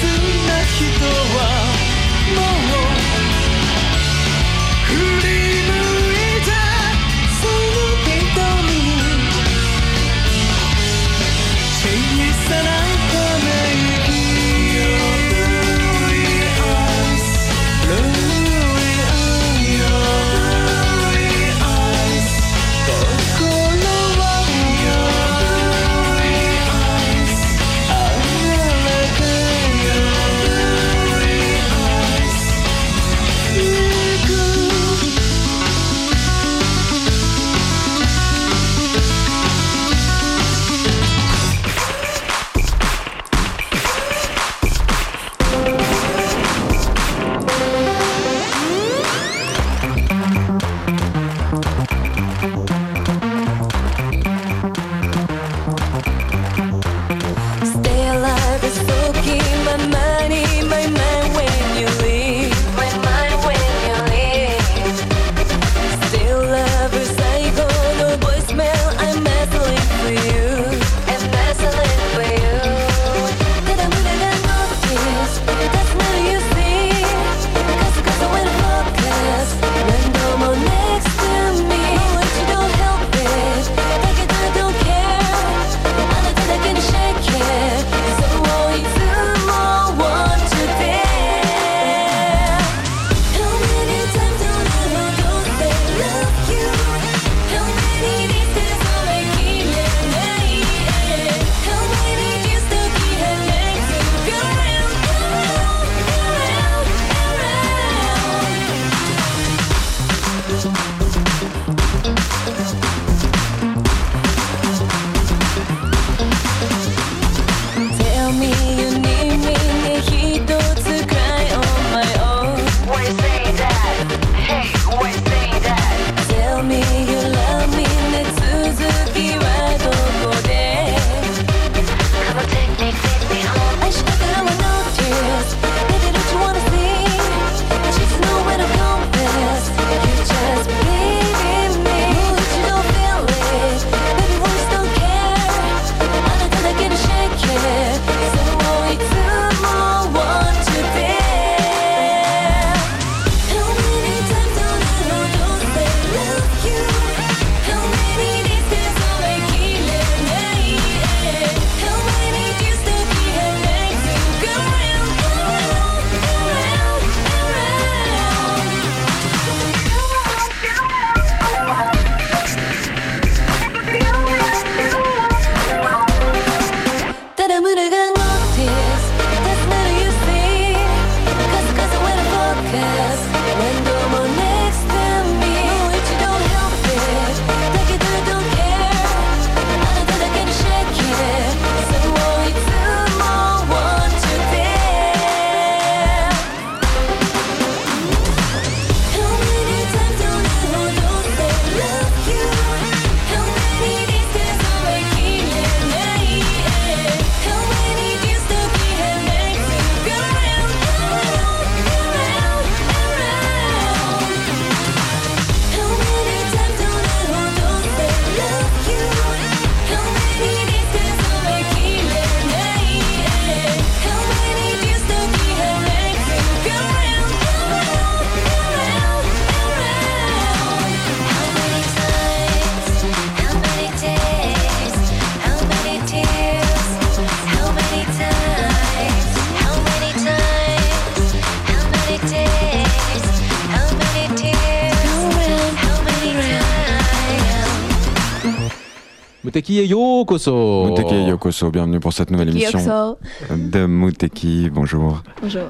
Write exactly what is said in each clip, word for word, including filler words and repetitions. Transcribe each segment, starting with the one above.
Muteki Yokoso. Muteki Yokoso, bienvenue pour cette nouvelle émission Yokoso. de Muteki. Bonjour. Bonjour.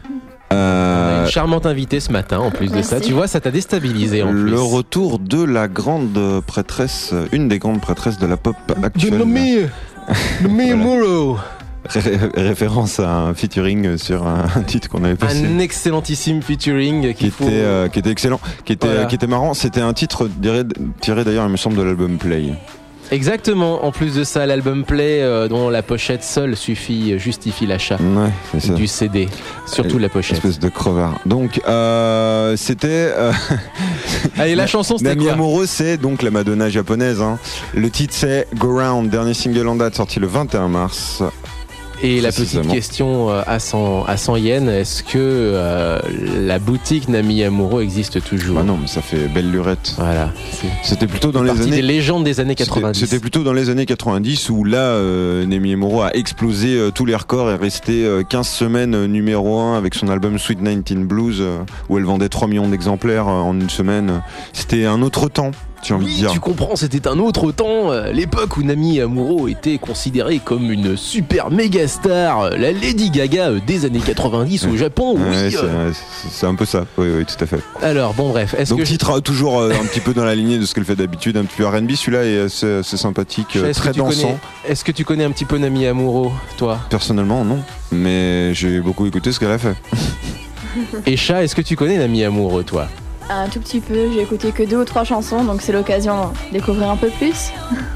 Euh... Une charmante invitée ce matin, en plus Merci. de ça. Tu vois, ça t'a déstabilisé en le plus. Le retour de la grande prêtresse, une des grandes prêtresses de la pop actuelle. Nomi Muro. Ré- référence à un featuring sur un titre qu'on avait passé. Un excellentissime featuring qui faut... était, euh, qui était excellent, qui était, Voilà. qui était marrant. C'était un titre tiré, tiré d'ailleurs, il me semble, de l'album Play. Exactement. En plus de ça, l'album Play, euh, dont la pochette seule suffit, justifie l'achat Ouais, c'est ça. du C D. Surtout Et, la pochette. Espèce de crevard. Donc, euh, c'était. Euh... Allez, la chanson, c'était Nami quoi? Amuro, c'est donc la Madonna japonaise. Hein. Le titre, c'est Go Round, dernier single en date, sorti le vingt et un mars. Et la petite question à cent, à cent yens, est-ce que euh, la boutique Nami Amuro existe toujours? Bah non, mais ça fait belle lurette. Voilà. C'était plutôt dans les années... des légendes des années quatre-vingt-dix. C'était, c'était plutôt dans les années quatre-vingt-dix où là, euh, Nami Amuro a explosé euh, tous les records et est resté euh, quinze semaines euh, numéro un avec son album Sweet dix-neuf Blues euh, où elle vendait trois millions d'exemplaires euh, en une semaine. C'était un autre temps. J'ai envie oui, de dire. Tu comprends, c'était un autre temps, l'époque où Nami Amuro était considérée comme une super méga star, la Lady Gaga des années quatre-vingt-dix au Japon. Ouais, oui, c'est, euh... c'est un peu ça, oui, oui, tout à fait. Alors, bon, bref. Est-ce Donc, que titre je... toujours euh, un petit peu dans la lignée de ce qu'elle fait d'habitude, un petit peu R and B, celui-là est assez, assez sympathique, euh, très dansant. Connais... Est-ce que tu connais un petit peu Nami Amuro, toi? Personnellement, non, mais j'ai beaucoup écouté ce qu'elle a fait. Et Chat, est-ce que tu connais Nami Amuro, toi? Un tout petit peu, j'ai écouté que deux ou trois chansons, donc c'est l'occasion de découvrir un peu plus.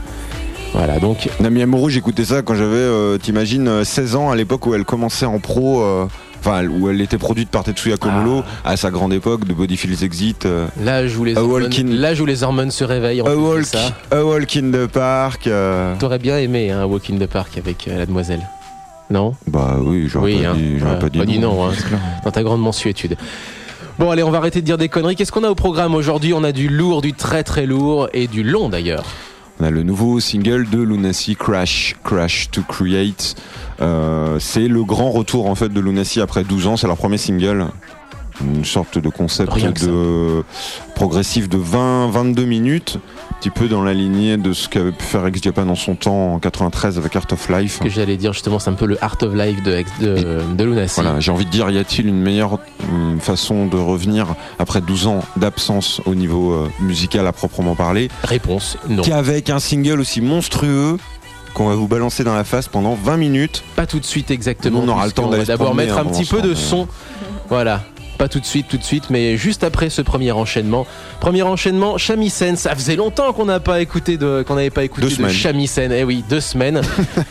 Voilà, donc Nami Amuro, j'écoutais ça quand j'avais, euh, t'imagines, seize ans, à l'époque où elle commençait en pro, euh, enfin où elle était produite par Tetsuya Komuro, ah. à sa grande époque de Body Feels Exit. Euh, L'âge où les hormones, in... l'âge où les hormones se réveillent. A Walk, ça. A Walk in the Park. Euh... T'aurais bien aimé hein, A Walk in the Park avec euh, la demoiselle, non? Bah oui, j'aurais oui, pas, hein, dit, j'aurais ouais, pas dit pas non. Dit non hein, dans ta grande mensuétude. Bon allez, on va arrêter de dire des conneries. Qu'est-ce qu'on a au programme aujourd'hui? On a du lourd, du très très lourd et du long d'ailleurs. On a le nouveau single de Lunacy, Crash, Crash to Create. Euh, c'est le grand retour en fait de Lunacy après douze ans, c'est leur premier single. Une sorte de concept de progressif de vingt à vingt-deux minutes, un petit peu dans la lignée de ce qu'avait pu faire X-Japan en son temps en quatre-vingt-treize avec Art of Life. Ce que j'allais dire justement, c'est un peu le Art of Life de, de, de Lunacy. Voilà, j'ai envie de dire, y a-t-il une meilleure une façon de revenir après douze ans d'absence au niveau euh, musical à proprement parler? Réponse, non. Qu'avec un single aussi monstrueux qu'on va vous balancer dans la face pendant vingt minutes. Pas tout de suite exactement. On aura le temps d'aller d'abord mettre un petit peu de son. Voilà. Pas tout de suite, tout de suite, mais juste après ce premier enchaînement. Premier enchaînement, Shamisen. Ça faisait longtemps qu'on n'a pas écouté de, qu'on n'avait pas écouté deux de Shamisen. Eh oui, deux semaines.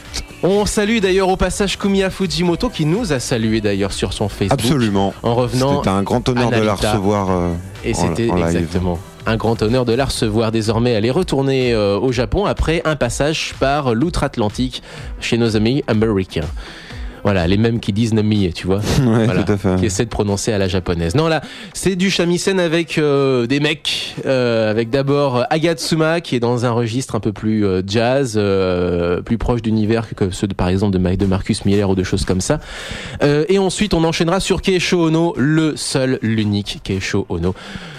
On salue d'ailleurs au passage Kumiya Fujimoto qui nous a salué d'ailleurs sur son Facebook. Absolument. En revenant. C'était un grand honneur de la recevoir. Euh, Et c'était en, en exactement. Un grand honneur de la recevoir. Désormais, elle est retournée euh, au Japon après un passage par l'outre-Atlantique chez nos amis américains. Voilà, les mêmes qui disent Nami, tu vois. Ouais, voilà, tout à fait. Qui essaient de prononcer à la japonaise. Non, là, c'est du shamisen avec euh, des mecs. Euh, avec d'abord Agatsuma, qui est dans un registre un peu plus euh, jazz, euh, plus proche d'univers que ceux, de, par exemple, de, de Marcus Miller ou de choses comme ça. Euh, et ensuite, on enchaînera sur Keisho Ono, le seul, l'unique Keisho Ono.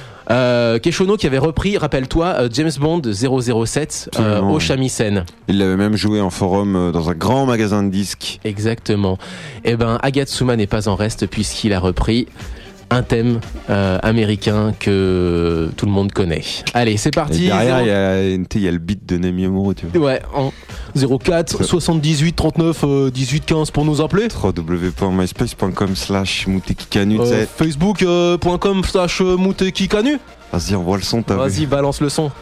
Euh, Keisho Ono qui avait repris, rappelle-toi, euh, James Bond zéro zéro sept euh, au shamisen. Il l'avait même joué en forum euh, dans un grand magasin de disques. Exactement. Et ben Agatsuma n'est pas en reste puisqu'il a repris un thème euh, américain que tout le monde connaît. Allez, c'est parti. Et derrière, il y a, il y a le beat de Nami Amuro, tu vois. Ouais, en zéro quatre soixante-dix-huit trente-neuf dix-huit quinze pour nous appeler. w w w point myspace point com slash mutekikanu. euh, facebook point com slash mutekikanu. Vas-y, envoie le son, t'as Vas-y, vu. balance le son.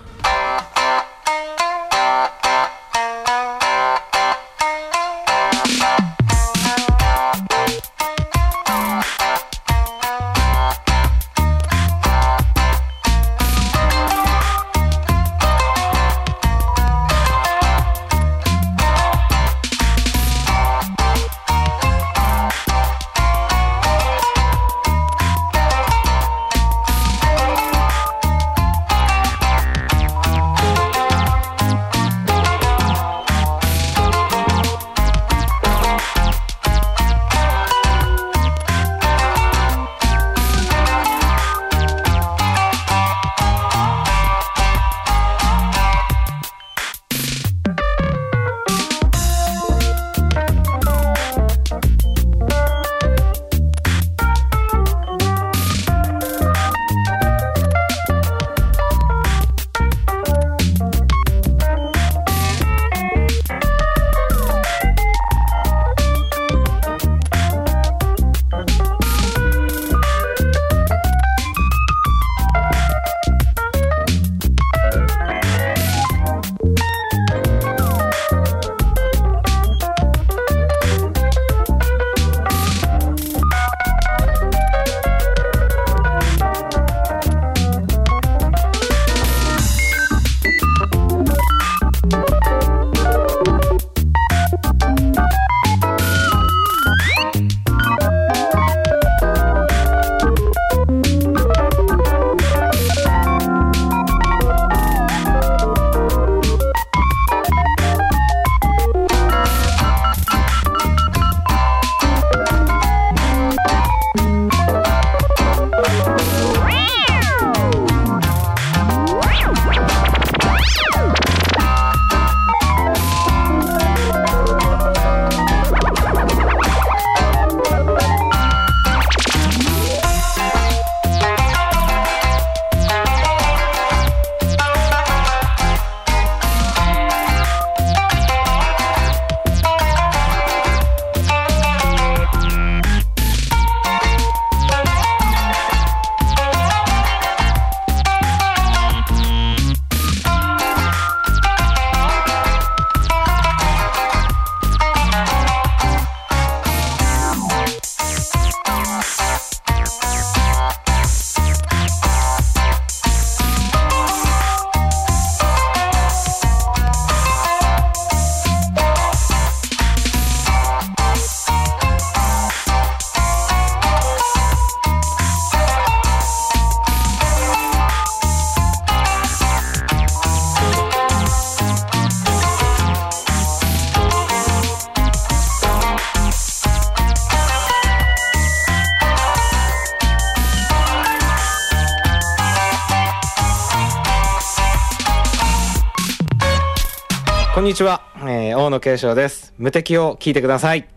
にちは、えー、大野慶章です。無敵を聞いてください。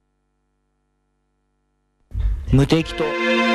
無敵と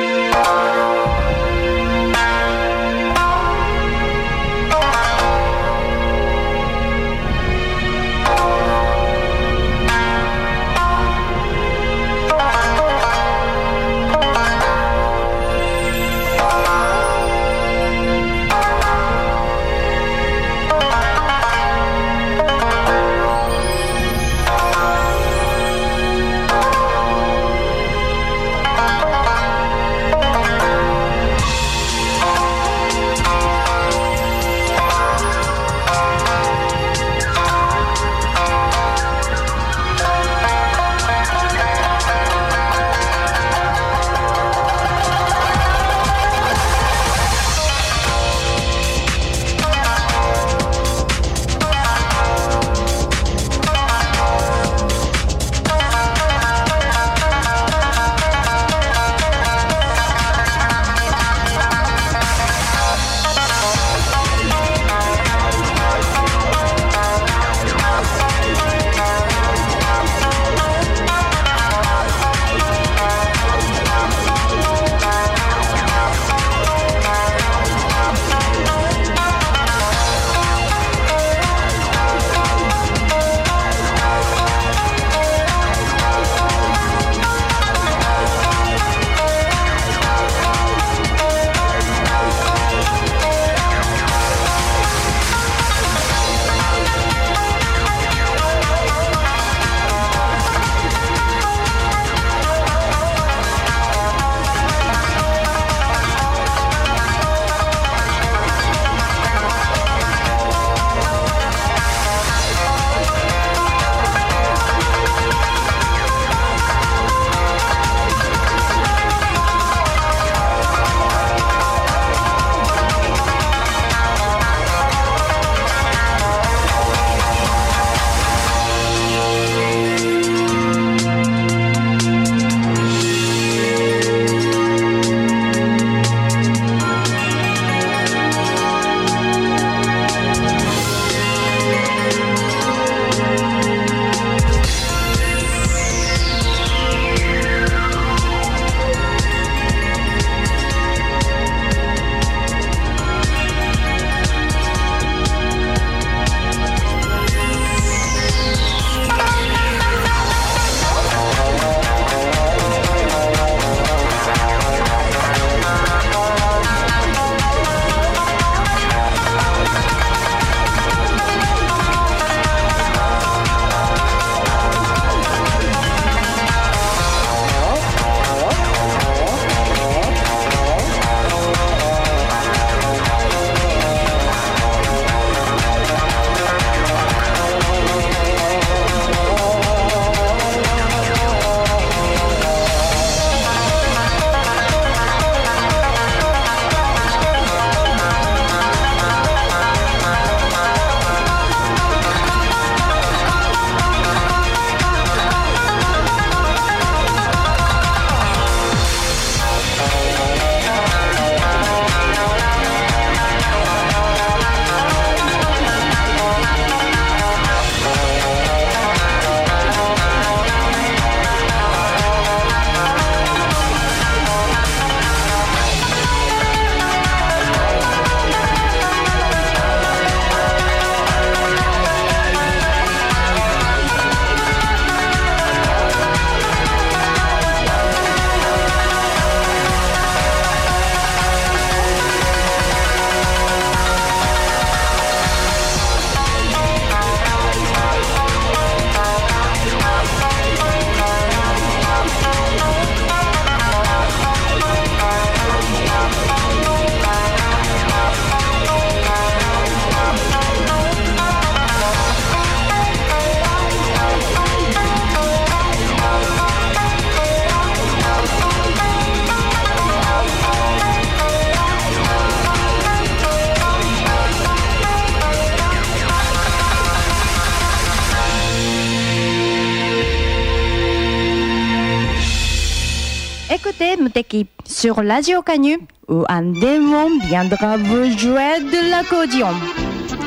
Écoutez Muteki sur Radio Canu où un démon viendra vous jouer de l'accordéon.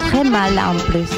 très mal en plus.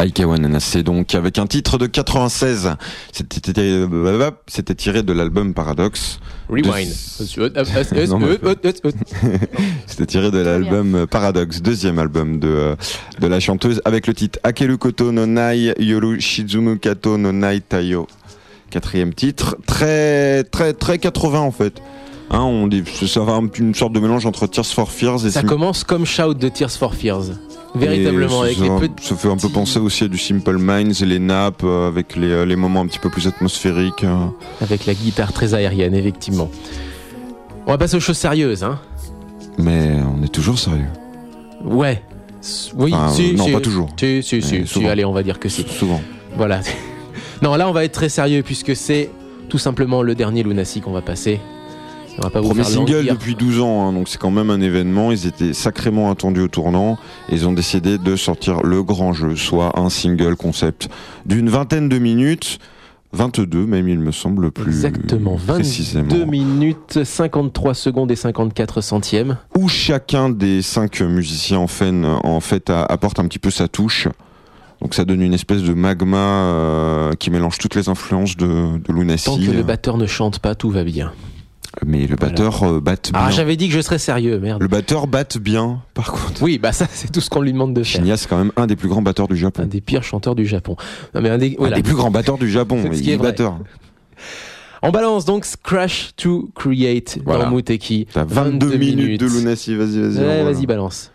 Aikawa Nanase, donc avec un titre de quatre-vingt-seize. C'était tiré, c'était tiré de l'album Paradox. Rewind. De... non, mais... C'était tiré de l'album Paradox, deuxième album de, de la chanteuse, avec le titre Akeru Koto no Nai Yoru Shizumu Kato no Nai Tayo. Quatrième titre, très très très quatre-vingts en fait. Hein, on dit, ça va une sorte de mélange entre Tears for Fears et ça Sim... commence comme Shout de Tears for Fears. Véritablement, avec ça, les petits... ça fait un peu penser aussi à du Simple Minds et les nappes, euh, avec les, les moments un petit peu plus atmosphériques. Euh. Avec la guitare très aérienne, effectivement. On va passer aux choses sérieuses, hein. Mais on est toujours sérieux. Ouais. Oui, enfin, si, non, si, pas toujours. Si, si, si, si, allez, on va dire que si. Souvent. Voilà. Non, là, on va être très sérieux, puisque c'est tout simplement le dernier Lunacy qu'on va passer. On va pas vous Premier faire single languir. depuis douze ans, hein, donc c'est quand même un événement. Ils étaient sacrément attendus au tournant et ils ont décidé de sortir le grand jeu, soit un single concept d'une vingtaine de minutes, vingt-deux même il me semble plus Exactement, précisément. vingt-deux minutes, cinquante-trois secondes et cinquante-quatre centièmes. Où chacun des cinq musiciens en fait, en fait apporte un petit peu sa touche. Donc ça donne une espèce de magma euh, qui mélange toutes les influences de, de Lunacy. Tant que le batteur ne chante pas, tout va bien. Mais le batteur voilà. euh, batte bien. Ah, j'avais dit que je serais sérieux, merde. Le batteur batte bien, par contre. Oui, bah ça, c'est tout ce qu'on lui demande de faire. Shinya, c'est quand même un des plus grands batteurs du Japon. Un des pires chanteurs du Japon. Non, mais un des, voilà. un des plus grands batteurs du Japon. C'est ce il qui est est vrai. batteur. On balance donc Crash to Create voilà. dans Muteki. T'as vingt-deux minutes de Lunacy, vas-y, vas-y. Ouais, vas-y, balance.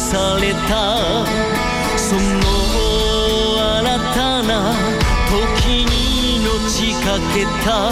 されたその新たな時に命かけた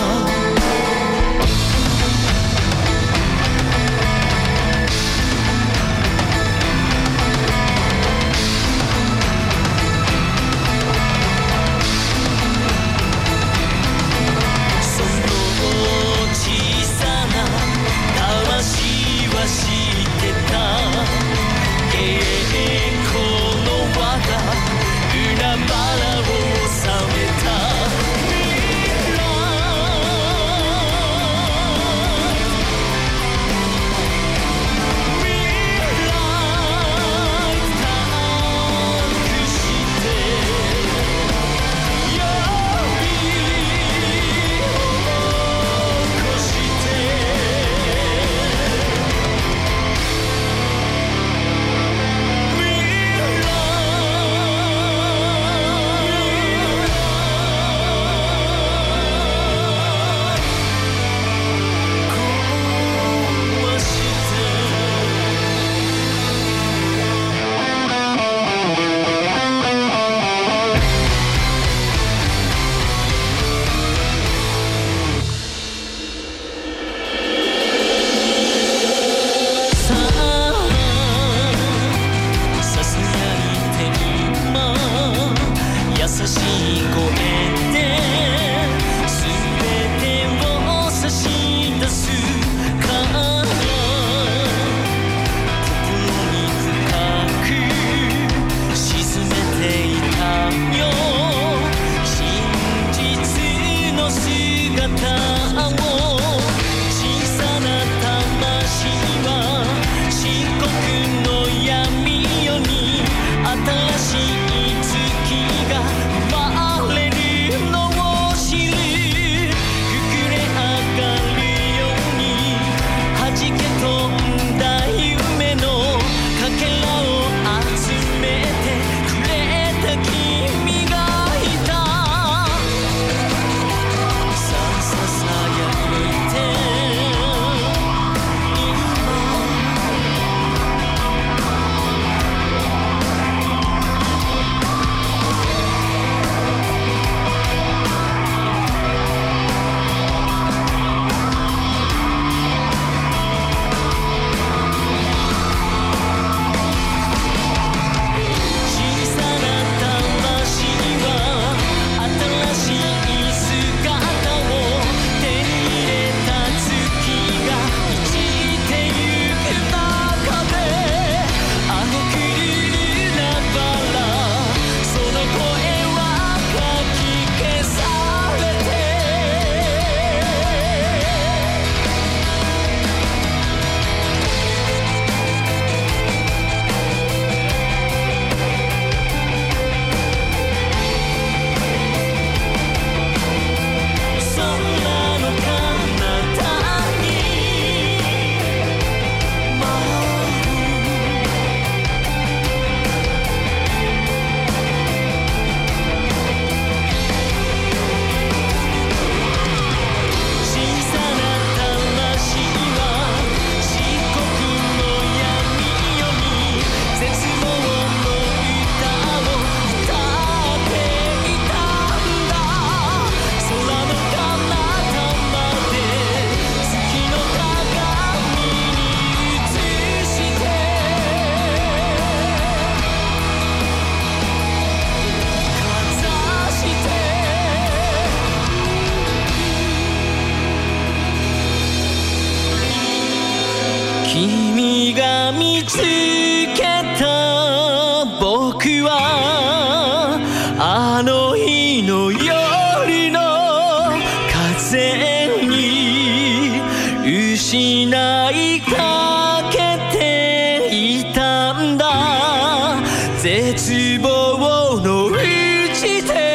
君が見つけた僕はあの日の夜の風に失いかけていたんだ絶望のうちで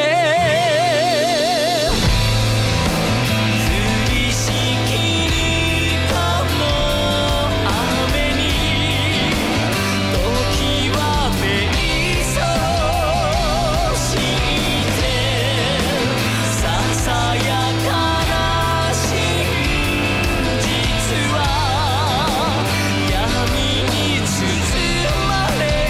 闇に包まれ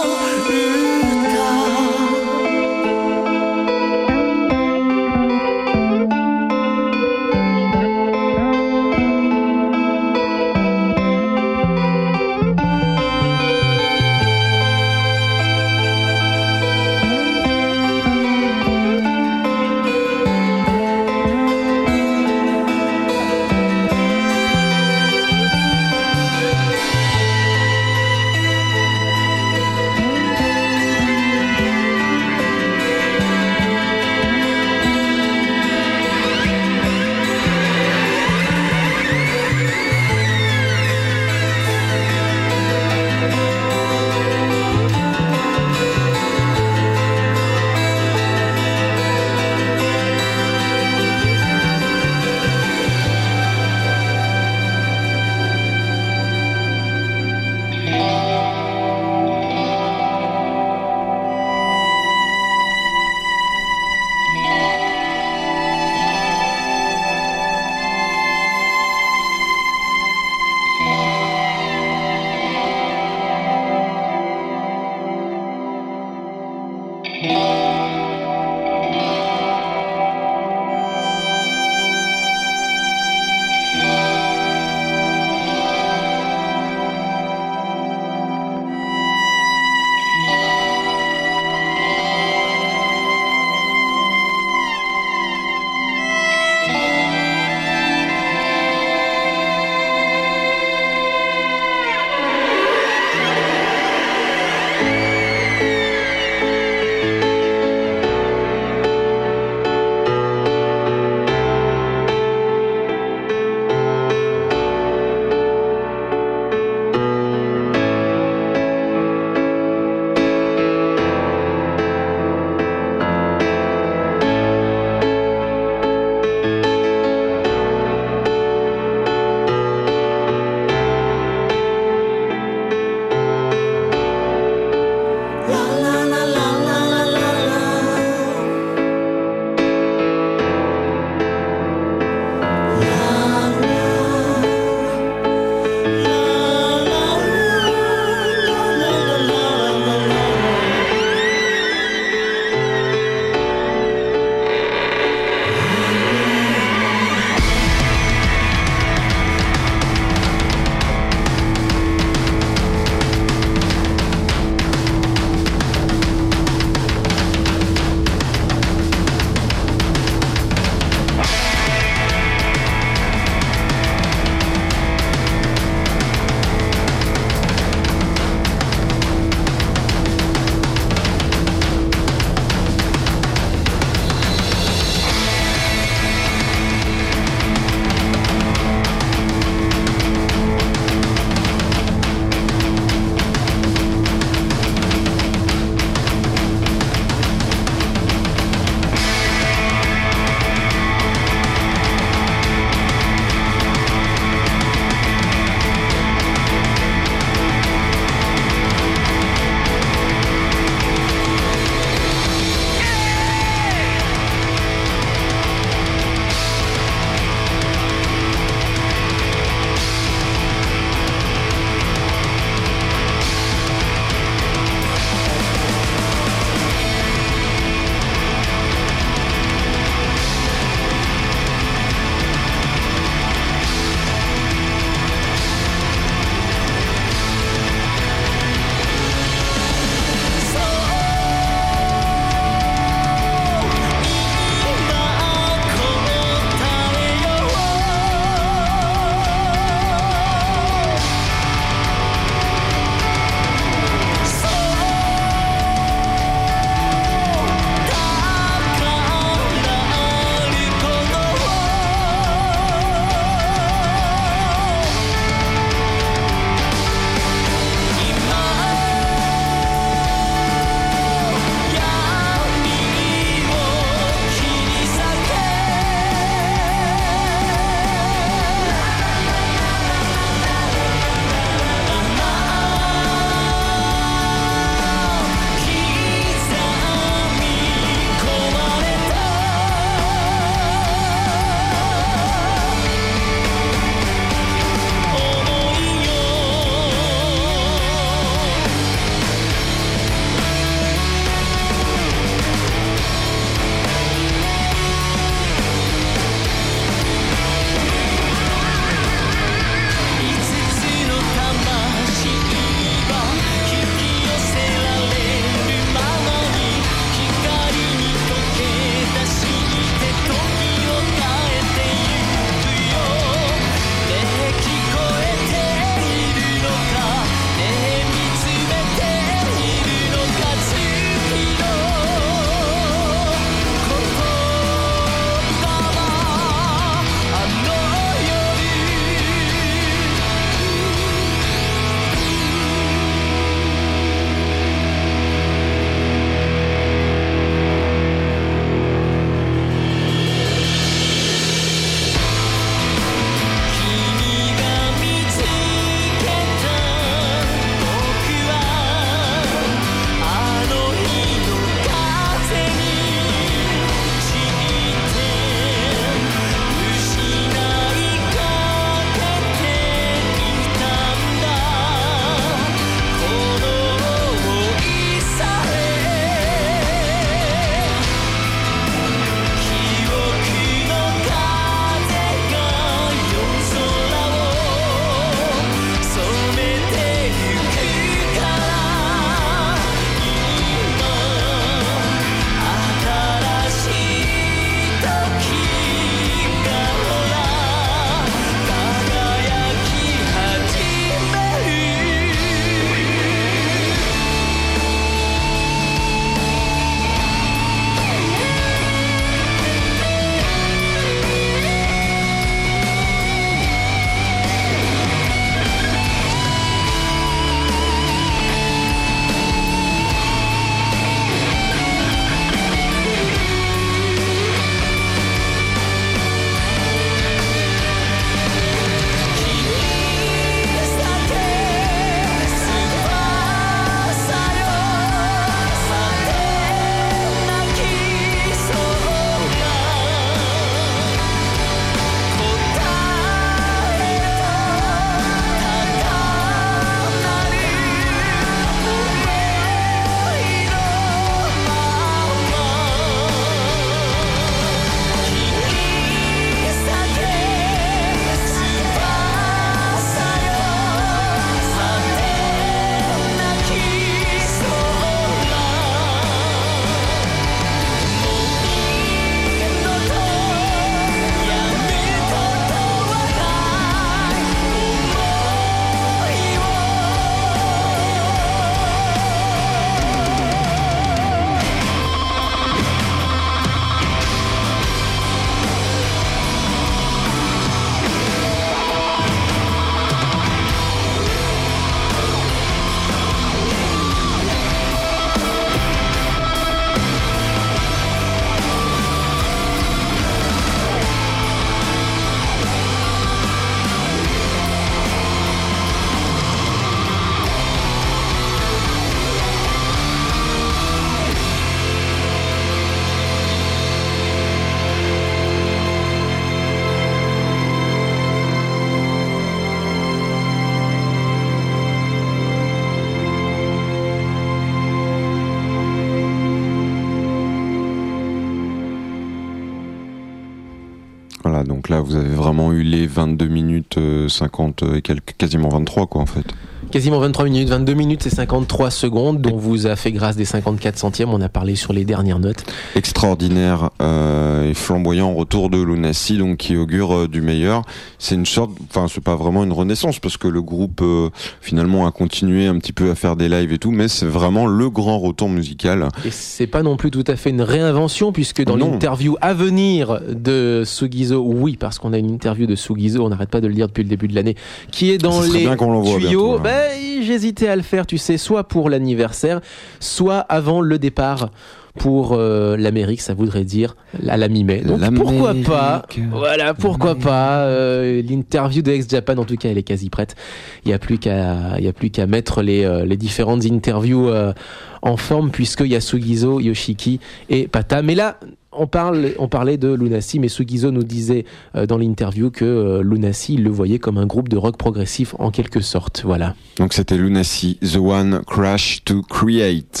donc là vous avez vraiment eu les vingt-deux minutes cinquante et quelques, quasiment vingt-trois quoi en fait. Quasiment vingt-trois minutes, vingt-deux minutes et cinquante-trois secondes, dont vous a fait grâce des cinquante-quatre centièmes. On a parlé sur les dernières notes. Extraordinaire euh, et flamboyant retour de Lunacy, donc qui augure euh, du meilleur. C'est une sorte, enfin c'est pas vraiment une renaissance parce que le groupe euh, finalement a continué un petit peu à faire des lives et tout, mais c'est vraiment le grand retour musical. Et c'est pas non plus tout à fait une réinvention puisque dans non. l'interview à venir de Sugizo, oui parce qu'on a une interview de Sugizo, on n'arrête pas de le dire depuis le début de l'année, qui est dans les tuyaux. Ben, j'hésitais à le faire, tu sais, soit pour l'anniversaire, soit avant le départ pour euh, l'Amérique, ça voudrait dire à la mi-mai. Donc L'Amérique, pourquoi pas, voilà, pourquoi pas. Euh, l'interview de X-Japan, en tout cas, elle est quasi prête. Il y a plus qu'à, il y a plus qu'à mettre les euh, les différentes interviews euh, en forme, puisqu'il y a Sugizo, Yoshiki et Pata. Mais là, on parle, on parlait de Lunacy, mais Sugizo nous disait euh, dans l'interview que euh, Lunacy, il le voyait comme un groupe de rock progressif en quelque sorte. Voilà. Donc c'était Lunacy, The One Crash to Create.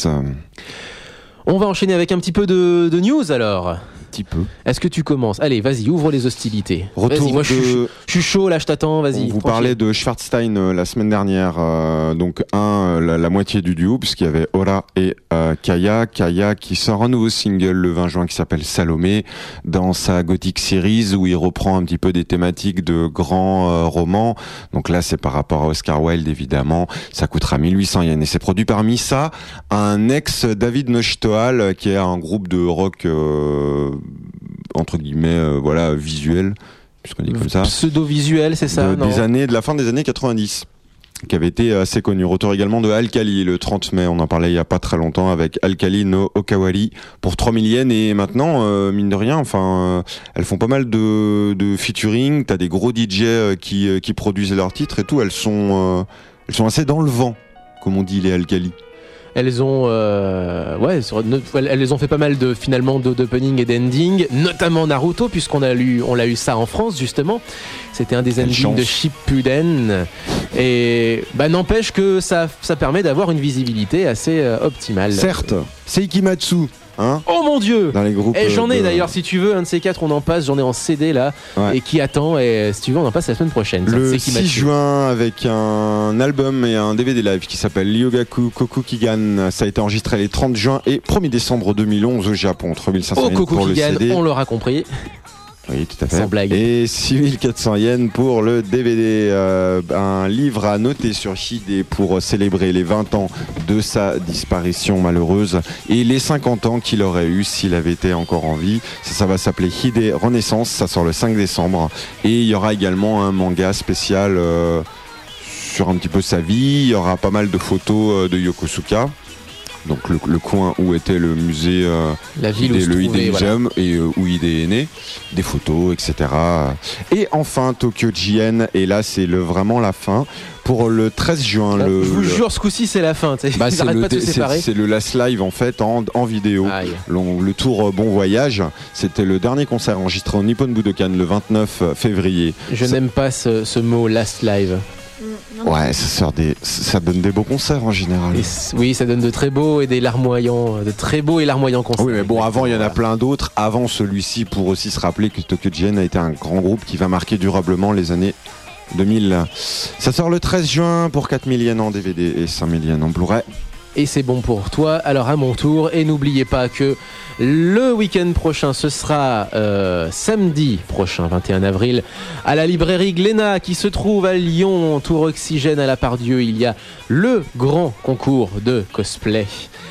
On va enchaîner avec un petit peu de, de news alors. Un petit peu. Est-ce que tu commences ? Allez, vas-y, ouvre les hostilités. Retour vas-y, moi de... je, suis, je suis chaud là, je t'attends, vas-y. On vous tranquille. parlait de Schwarzstein euh, la semaine dernière, euh, donc un, euh, la, la moitié du duo, puisqu'il y avait Ora et euh, Kaya. Kaya qui sort un nouveau single le vingt juin qui s'appelle Salomé, dans sa Gothic Series où il reprend un petit peu des thématiques de grands euh, romans. Donc là, c'est par rapport à Oscar Wilde, évidemment. Ça coûtera mille huit cents yens et c'est produit par Missa, un ex David Neustahl, qui est un groupe de rock euh, entre guillemets, euh, voilà, visuel, puisqu'on dit comme ça. Pseudo-visuel, c'est ça, de, non des années, de la fin des années quatre-vingt-dix, qui avait été assez connu. Retour également de Alkali, le trente mai, on en parlait il y a pas très longtemps, avec Alkali no Okawari, pour trois mille yens, et maintenant, euh, mine de rien, enfin, euh, elles font pas mal de, de featuring, t'as des gros D J qui, qui produisent leurs titres et tout, elles sont, euh, elles sont assez dans le vent, comme on dit les Alkali. Elles ont, euh, ouais, sur, elles ont fait pas mal de finalement d'opening et d'ending, notamment Naruto, puisqu'on a lu, on l'a eu ça en France justement. C'était un des endings de Shippuden, et bah n'empêche que ça, ça permet d'avoir une visibilité assez euh, optimale. Certes, c'est Ikimatsu. Hein oh mon Dieu! Dans les groupes. Et j'en ai de... d'ailleurs, si tu veux, un de ces quatre, on en passe. J'en ai en C D là, ouais. Et qui attend. Et si tu veux, on en passe la semaine prochaine. Le six juin, avec un album et un D V D live qui s'appelle Ryogaku Kokukigan. Ça a été enregistré les trente juin et premier décembre deux mille onze au Japon. trois mille cinq cents yens pour le C D. On l'aura compris. Oui, tout à fait. Sans blague. Et six mille quatre cents yens pour le D V D. Euh, un livre à noter sur Hide pour célébrer les vingt ans de sa disparition malheureuse et les cinquante ans qu'il aurait eu s'il avait été encore en vie. Ça, ça va s'appeler Hide Renaissance. Ça sort le cinq décembre. Et il y aura également un manga spécial euh, sur un petit peu sa vie. Il y aura pas mal de photos de Yokosuka. Donc le, le coin où était le musée, euh, la ville Hide, où le Hide Museum, voilà. Et euh, où Hide est né, des photos, et cetera. Et enfin Tokyo J N, et là c'est le, vraiment la fin. Pour le treize juin, bon, le, je vous le... jure, ce coup-ci c'est la fin. Bah, c'est, le, pas de se séparer. C'est, c'est le last live en fait en, en vidéo. Le, le tour Bon Voyage, c'était le dernier concert enregistré au Nippon Budokan le vingt-neuf février. Je ça... n'aime pas ce, ce mot last live. Ouais, ça, sort des, ça donne des beaux concerts en général. Et oui, ça donne de très beaux et des larmoyants, de très beaux et larmoyants concerts. Oui, mais bon, avant, il y en a plein d'autres. Avant celui-ci, pour aussi se rappeler que Tokyo J N a été un grand groupe qui va marquer durablement les années deux mille. Ça sort le treize juin pour quatre mille yens en D V D et cinq mille yens en Blu-ray. Et c'est bon pour toi. Alors à mon tour, et n'oubliez pas que le week-end prochain, ce sera euh, samedi prochain, vingt et un avril, à la librairie Glénat qui se trouve à Lyon, Tour Oxygène à la Pardieu. Il y a le grand concours de cosplay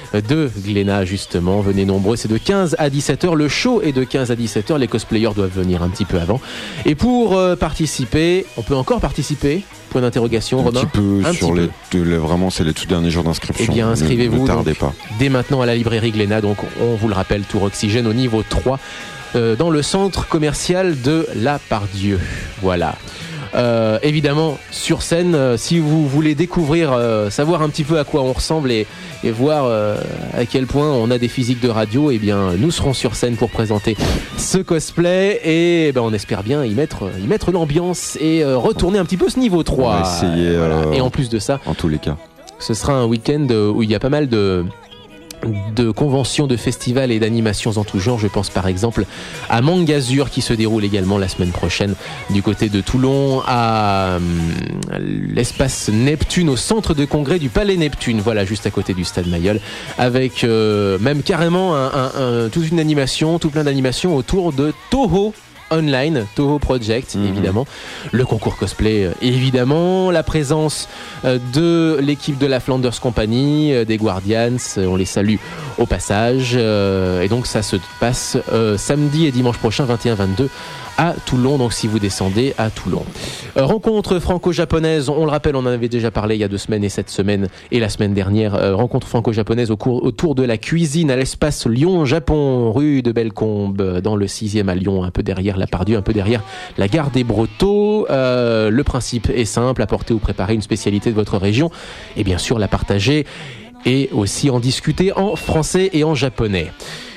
de Glénat justement. Venez nombreux, c'est de quinze à dix-sept heures. Le show est de quinze à dix-sept heures. Les cosplayers doivent venir un petit peu avant. Et pour euh, participer, on peut encore participer. Point d'interrogation, Romain. Un petit peu un sur petit les, peu. les vraiment c'est les tout derniers jours d'inscription. Eh bien inscrivez-vous ne, ne tardez donc, pas. Dès maintenant à la librairie Glénat. Donc on vous le rappelle, Tour Oxygène au niveau trois euh, dans le centre commercial de la Pardieu. Voilà. Euh, évidemment sur scène, euh, si vous voulez découvrir, euh, savoir un petit peu à quoi on ressemble et, et voir euh, à quel point on a des physiques de radio, eh bien nous serons sur scène pour présenter ce cosplay et ben, on espère bien y mettre, y mettre l'ambiance et euh, retourner un petit peu ce niveau trois. On va essayer, voilà. euh, Et en plus de ça, en tous les cas, ce sera un week-end où il y a pas mal de de conventions, de festivals et d'animations en tout genre. Je pense par exemple à Mangazur qui se déroule également la semaine prochaine du côté de Toulon, à euh, l'espace Neptune, au centre de congrès du Palais Neptune, voilà, juste à côté du Stade Mayol, avec euh, même carrément un, un, un, toute une animation, tout plein d'animations autour de Toho Online, Toho Project, mmh. évidemment, le concours cosplay, euh, évidemment, la présence euh, de l'équipe de la Flanders Company, euh, des Guardians, euh, on les salue au passage, euh, et donc ça se passe euh, samedi et dimanche prochain, vingt et un vingt-deux, à Toulon, donc si vous descendez à Toulon. Euh, rencontre franco-japonaise, on le rappelle, on en avait déjà parlé il y a deux semaines et cette semaine et la semaine dernière, euh, rencontre franco-japonaise au cours, autour de la cuisine à l'espace Lyon-Japon, rue de Bellecombe, dans le sixième à Lyon, un peu derrière la Pardieu, un peu derrière la gare des Brotteaux. Euh, le principe est simple, apporter ou préparer une spécialité de votre région et bien sûr la partager et aussi en discuter en français et en japonais.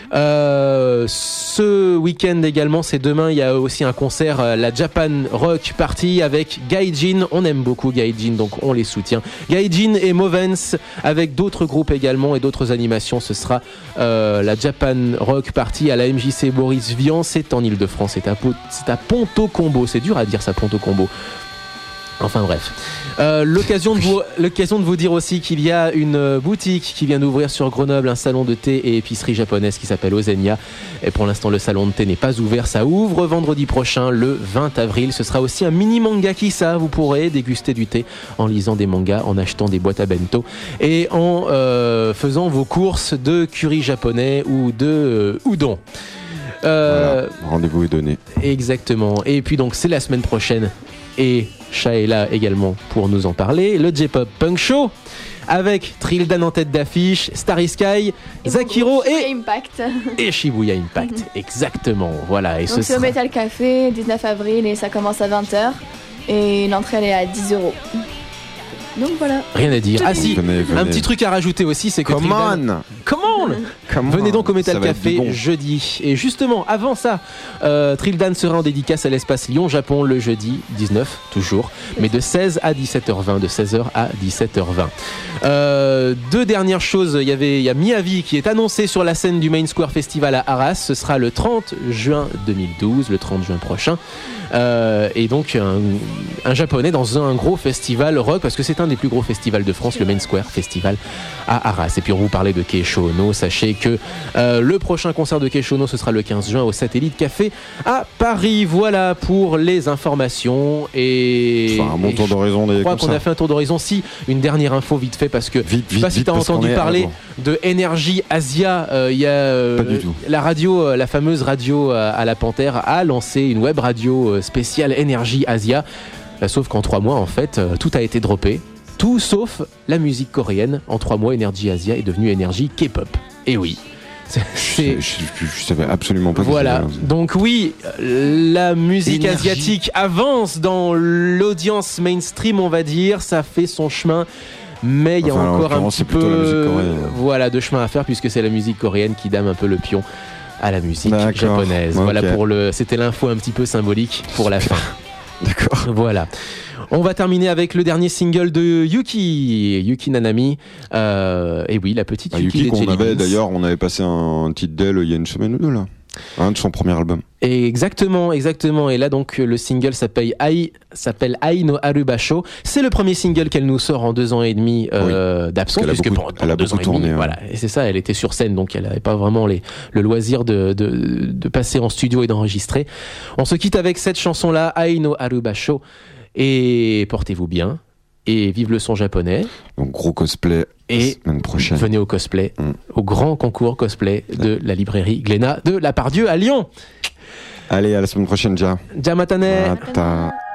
Euh, ce week-end également, c'est demain, il y a aussi un concert, euh, la Japan Rock Party avec Gaijin. On aime beaucoup Gaijin, donc on les soutient. Gaijin et Movens avec d'autres groupes également et d'autres animations. Ce sera euh, la Japan Rock Party à la M J C Boris Vian. C'est en Ile-de-France, c'est à, c'est à Ponto Combo. C'est dur à dire ça, Ponto Combo. Enfin bref, euh, l'occasion de vous l'occasion de vous dire aussi qu'il y a une boutique qui vient d'ouvrir sur Grenoble, un salon de thé et épicerie japonaise qui s'appelle Ozenia. Et pour l'instant, le salon de thé n'est pas ouvert. Ça ouvre vendredi prochain, le vingt avril. Ce sera aussi un mini manga Kissa. Vous pourrez déguster du thé en lisant des mangas, en achetant des boîtes à bento et en euh, faisant vos courses de curry japonais ou de euh, udon. Euh, voilà, rendez-vous est donné. Exactement. Et puis donc c'est la semaine prochaine. Et Chat est là également pour nous en parler. Le J-Pop Punk Show avec Trildan en tête d'affiche, Starry Sky, et Zakiro et Impact. Et Shibuya Impact. Exactement. Voilà. Et donc ce c'est sera... au Metal Café, dix-neuf avril, et ça commence à vingt heures. Et l'entrée elle est à dix euros. Donc voilà. Rien à dire. Ah si, venez, venez. Un petit truc à rajouter aussi, c'est que Come Trildan... on Come on Come Venez on. donc au Metal Ça va être Café du bon. jeudi. Et justement, avant ça, euh, Trildan sera en dédicace à l'espace Lyon-Japon le jeudi dix-neuf, toujours, mais de seize à dix-sept heures vingt, de seize heures à dix-sept heures vingt. Euh, deux dernières choses, il y avait, il y a Miyavi qui est annoncé sur la scène du Main Square Festival à Arras. Ce sera le trente juin deux mille douze, le trente juin prochain. Euh, et donc un, un japonais dans un gros festival rock, parce que c'est un des plus gros festivals de France, le Main Square Festival à Arras. Et puis on vous parlait de Keisho Ono, sachez que euh, le prochain concert de Keisho Ono, ce sera le quinze juin au Satellite Café à Paris. Voilà pour les informations. Et enfin, un bon tour d'horizon. Je crois qu'on a fait un tour d'horizon. Si, une dernière info vite fait, parce que vite, je sais pas vite, si tu as entendu parler de Energy Asia. Il euh, y a euh, la radio, euh, la fameuse radio euh, à la Panthère a lancé une web radio euh, spéciale Energy Asia. Euh, sauf qu'en trois mois, en fait, euh, tout a été droppé. Tout sauf la musique coréenne. En trois mois, Energy Asia est devenue Energy K-pop. Et oui. C'est... Je, je, je, je savais absolument pas. Voilà. Donc oui, la musique Énergie. asiatique avance dans l'audience mainstream, on va dire. Ça fait son chemin. Mais il y a enfin, encore un petit peu voilà, de chemin à faire, puisque c'est la musique coréenne qui dame un peu le pion à la musique D'accord. japonaise. Okay. Voilà pour le. C'était l'info un petit peu symbolique pour la fin. D'accord. Voilà. On va terminer avec le dernier single de Yuki, Yuki Nanami. Euh, et oui, la petite ah, Yuki. Yuki qu'on avait d'ailleurs, on avait passé un titre d'elle il y a une semaine ou deux là. Un de son premier album. Et exactement, exactement. Et là donc le single s'appelle Ai, s'appelle Ai no Arubasho. C'est le premier single qu'elle nous sort en deux ans et demi euh, oui, d'absence, puisque beaucoup, pendant, pendant elle a deux beaucoup ans tourné. Et demi, ouais. voilà. Et c'est ça, elle était sur scène, donc elle n'avait pas vraiment les, le loisir de, de, de passer en studio et d'enregistrer. On se quitte avec cette chanson-là, Ai no Arubasho. Et portez-vous bien. Et vive le son japonais. Donc gros cosplay et la semaine prochaine. Venez au cosplay, mm. au grand concours cosplay de la librairie Glénat de la Pardieu à Lyon. Allez, à la semaine prochaine, Ja. Ja matane. Mata.